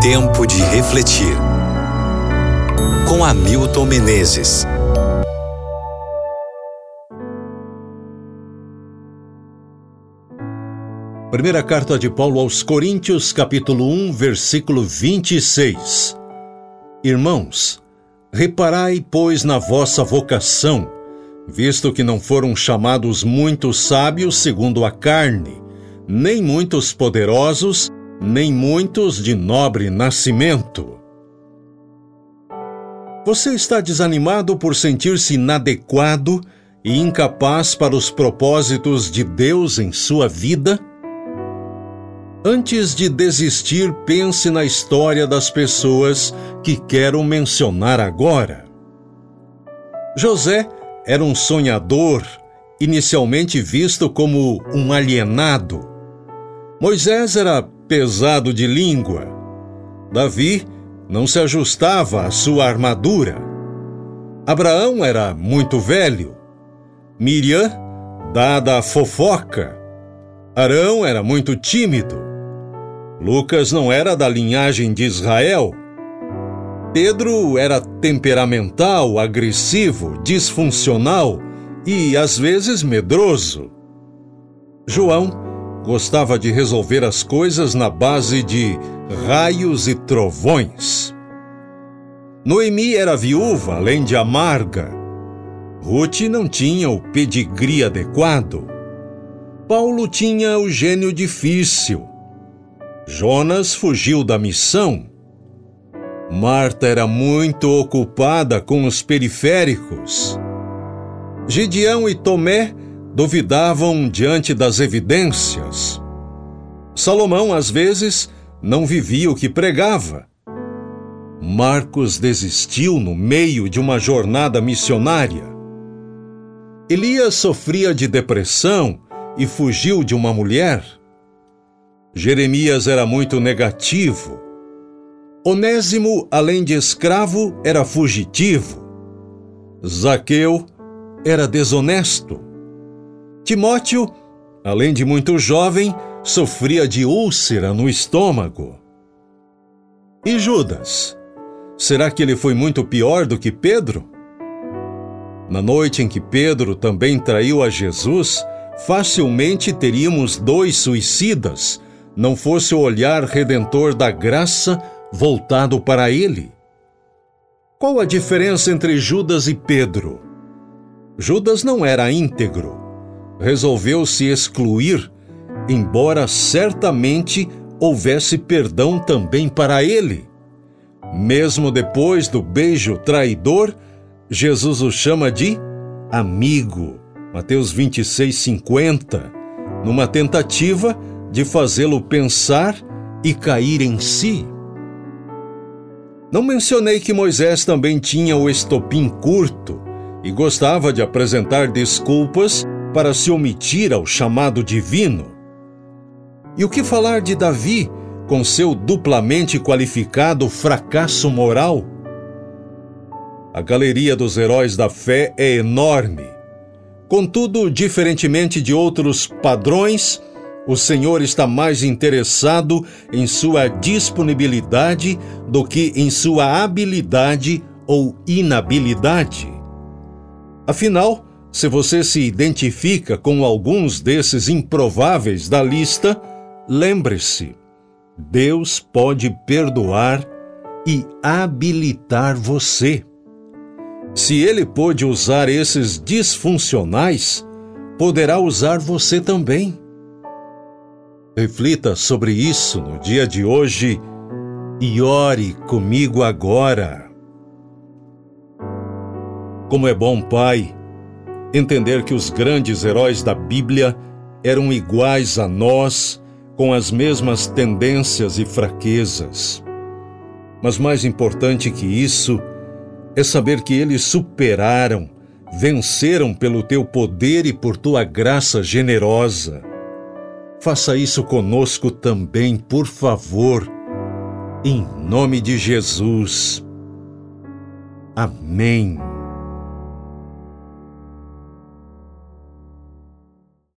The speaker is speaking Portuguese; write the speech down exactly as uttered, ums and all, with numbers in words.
Tempo de refletir. Com Hamilton Menezes. Primeira carta de Paulo aos Coríntios, capítulo um, versículo vinte e seis. Irmãos, reparai, pois, na vossa vocação, visto que não foram chamados muitos sábios segundo a carne, nem muitos poderosos, nem muitos de nobre nascimento. Você está desanimado por sentir-se inadequado e incapaz para os propósitos de Deus em sua vida? Antes de desistir, pense na história das pessoas que quero mencionar agora. José era um sonhador, inicialmente visto como um alienado. Moisés era pesado de língua. Davi não se ajustava à sua armadura. Abraão era muito velho. Miriam, dada a fofoca. Arão era muito tímido. Lucas não era da linhagem de Israel. Pedro era temperamental, agressivo, disfuncional e, às vezes, medroso. João gostava de resolver as coisas na base de raios e trovões. Noemi era viúva, além de amarga. Ruth não tinha o pedigree adequado. Paulo tinha o gênio difícil. Jonas fugiu da missão. Marta era muito ocupada com os periféricos. Gideão e Tomé duvidavam diante das evidências. Salomão, às vezes, não vivia o que pregava. Marcos desistiu no meio de uma jornada missionária. Elias sofria de depressão e fugiu de uma mulher. Jeremias era muito negativo. Onésimo, além de escravo, era fugitivo. Zaqueu era desonesto. Timóteo, além de muito jovem, sofria de úlcera no estômago. E Judas? Será que ele foi muito pior do que Pedro? Na noite em que Pedro também traiu a Jesus, facilmente teríamos dois suicidas, não fosse o olhar redentor da graça voltado para ele. Qual a diferença entre Judas e Pedro? Judas não era íntegro. Resolveu se excluir, embora certamente houvesse perdão também para ele. Mesmo depois do beijo traidor, Jesus o chama de amigo, Mateus vinte e seis, cinquenta, numa tentativa de fazê-lo pensar e cair em si. Não mencionei que Moisés também tinha o estopim curto e gostava de apresentar desculpas para se omitir ao chamado divino. E o que falar de Davi, com seu duplamente qualificado fracasso moral? A galeria dos heróis da fé é enorme. Contudo, diferentemente de outros padrões, o Senhor está mais interessado em sua disponibilidade do que em sua habilidade ou inabilidade. Afinal, se você se identifica com alguns desses improváveis da lista, lembre-se, Deus pode perdoar e habilitar você. Se Ele pôde usar esses disfuncionais, poderá usar você também. Reflita sobre isso no dia de hoje e ore comigo agora. Como é bom, Pai, entender que os grandes heróis da Bíblia eram iguais a nós, com as mesmas tendências e fraquezas. Mas mais importante que isso é saber que eles superaram, venceram pelo teu poder e por tua graça generosa. Faça isso conosco também, por favor, em nome de Jesus. Amém.